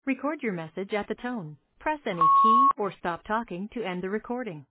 Record your message at the tone. Press any key or stop talking to end the recording.